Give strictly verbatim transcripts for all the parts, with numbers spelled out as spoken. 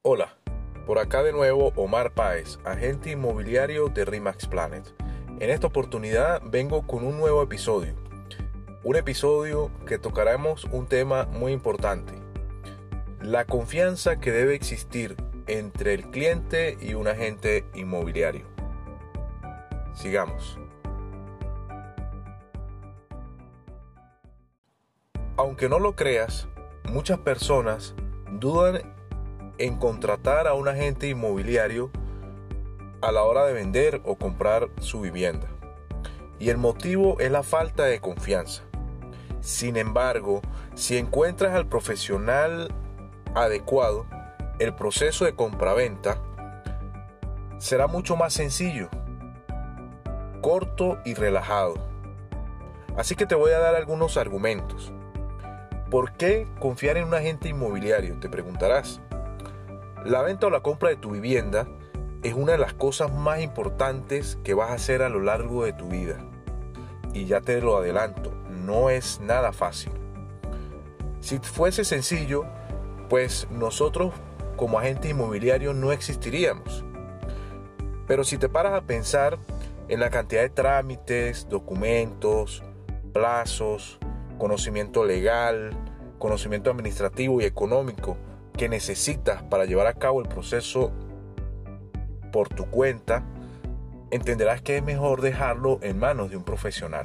Hola, por acá de nuevo Omar Páez, agente inmobiliario de RE/MAX Planet. En esta oportunidad vengo con un nuevo episodio, un episodio que tocaremos un tema muy importante, la confianza que debe existir entre el cliente y un agente inmobiliario. Sigamos. Aunque no lo creas, muchas personas dudan en contratar a un agente inmobiliario a la hora de vender o comprar su vivienda. Y el motivo es la falta de confianza. Sin embargo, si encuentras al profesional adecuado, el proceso de compraventa será mucho más sencillo, corto y relajado. Así que te voy a dar algunos argumentos. ¿Por qué confiar en un agente inmobiliario? Te preguntarás. La venta o la compra de tu vivienda es una de las cosas más importantes que vas a hacer a lo largo de tu vida. Y ya te lo adelanto, no es nada fácil. Si fuese sencillo, pues nosotros como agente inmobiliario no existiríamos. Pero si te paras a pensar en la cantidad de trámites, documentos, plazos, conocimiento legal, conocimiento administrativo y económico que necesitas para llevar a cabo el proceso por tu cuenta, entenderás que es mejor dejarlo en manos de un profesional.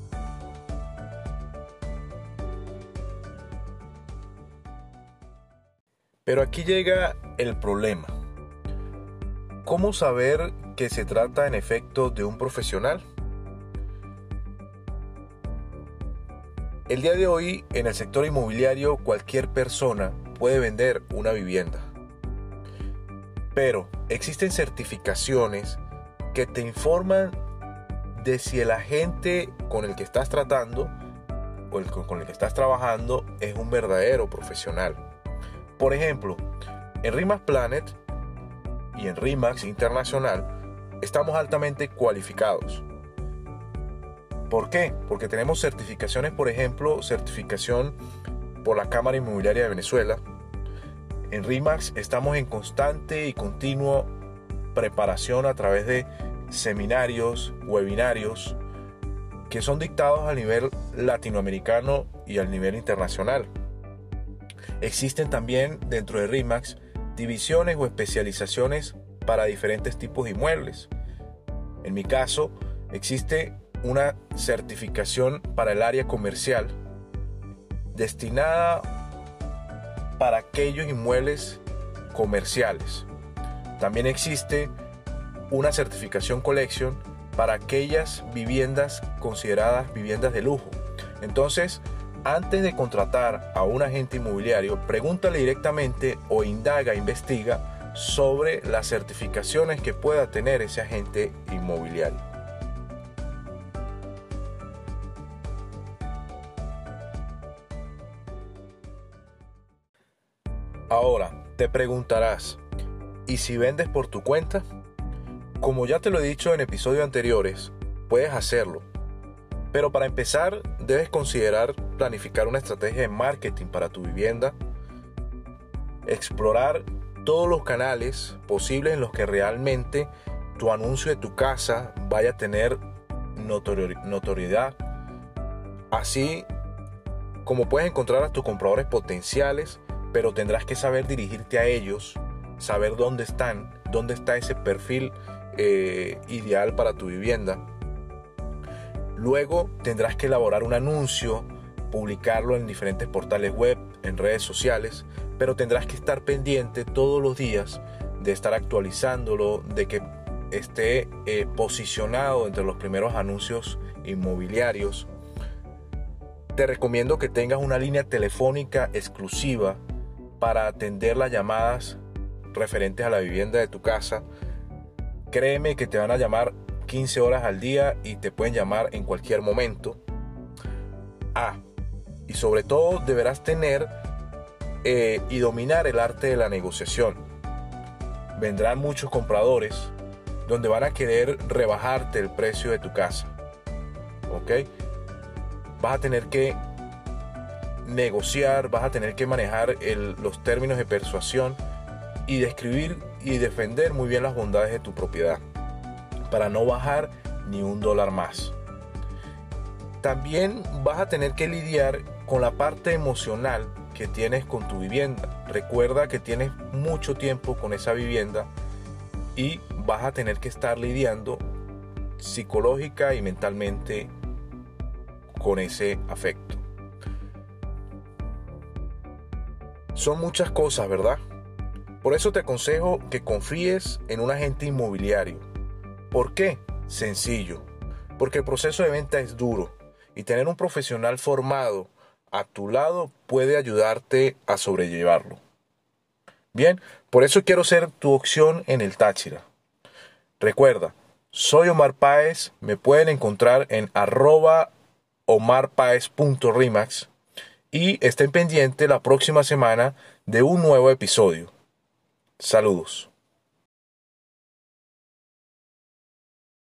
Pero aquí llega el problema. ¿Cómo saber que se trata en efecto de un profesional? El día de hoy, en el sector inmobiliario, cualquier persona puede vender una vivienda. Pero existen certificaciones que te informan de si el agente con el que estás tratando o el con el que estás trabajando es un verdadero profesional. Por ejemplo, en RE/MAX Planet y en RE/MAX Internacional estamos altamente cualificados. ¿Por qué? Porque tenemos certificaciones, por ejemplo, certificación por la Cámara Inmobiliaria de Venezuela. En RE/MAX estamos en constante y continuo preparación a través de seminarios, webinarios, que son dictados a nivel latinoamericano y al nivel internacional. Existen también dentro de RE/MAX divisiones o especializaciones para diferentes tipos de inmuebles. En mi caso, existe una certificación para el área comercial destinada para aquellos inmuebles comerciales. También existe una certificación Collection para aquellas viviendas consideradas viviendas de lujo. Entonces, antes de contratar a un agente inmobiliario, pregúntale directamente o indaga, investiga sobre las certificaciones que pueda tener ese agente inmobiliario. Ahora, te preguntarás, ¿y si vendes por tu cuenta? Como ya te lo he dicho en episodios anteriores, puedes hacerlo. Pero para empezar, debes considerar planificar una estrategia de marketing para tu vivienda, explorar todos los canales posibles en los que realmente tu anuncio de tu casa vaya a tener notori- notoriedad. Así como puedes encontrar a tus compradores potenciales, pero tendrás que saber dirigirte a ellos, saber dónde están, dónde está ese perfil eh, ideal para tu vivienda. Luego tendrás que elaborar un anuncio, publicarlo en diferentes portales web, en redes sociales, pero tendrás que estar pendiente todos los días de estar actualizándolo, de que esté eh, posicionado entre los primeros anuncios inmobiliarios. Te recomiendo que tengas una línea telefónica exclusiva para atender las llamadas referentes a la vivienda de tu casa. Créeme que te van a llamar quince horas al día y te pueden llamar en cualquier momento. Ah, y sobre todo deberás tener eh, y dominar el arte de la negociación. Vendrán muchos compradores donde van a querer rebajarte el precio de tu casa. ¿Ok? Vas a tener que negociar, vas a tener que manejar el, los términos de persuasión y describir y defender muy bien las bondades de tu propiedad para no bajar ni un dólar más. También vas a tener que lidiar con la parte emocional que tienes con tu vivienda. Recuerda que tienes mucho tiempo con esa vivienda y vas a tener que estar lidiando psicológica y mentalmente con ese afecto. Son muchas cosas, ¿verdad? Por eso te aconsejo que confíes en un agente inmobiliario. ¿Por qué? Sencillo. Porque el proceso de venta es duro y tener un profesional formado a tu lado puede ayudarte a sobrellevarlo. Bien, por eso quiero ser tu opción en el Táchira. Recuerda, soy Omar Páez, me pueden encontrar en arroba omarpaez punto rimax y estén pendientes la próxima semana de un nuevo episodio. Saludos.